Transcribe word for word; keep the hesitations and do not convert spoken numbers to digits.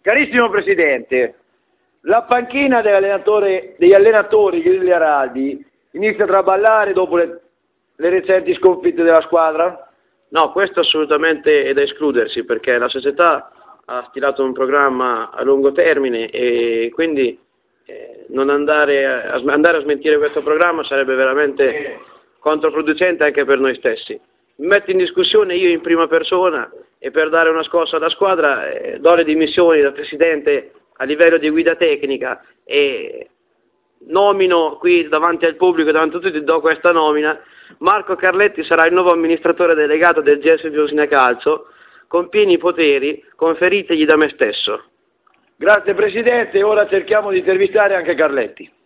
Carissimo Presidente, la panchina dell'allenatore, degli allenatori Grilli Araldi inizia a traballare dopo le, le recenti sconfitte della squadra? No, questo assolutamente è da escludersi, perché la società ha stilato un programma a lungo termine e quindi eh, non andare a, andare a smentire questo programma sarebbe veramente controproducente anche per noi stessi. Mi metto in discussione io in prima persona e per dare una scossa alla squadra eh, do le dimissioni da Presidente a livello di guida tecnica e nomino qui davanti al pubblico, davanti a tutti, do questa nomina. Marco Carletti sarà il nuovo amministratore delegato del G S Biosina Calcio con pieni poteri conferitegli da me stesso. Grazie Presidente, ora cerchiamo di intervistare anche Carletti.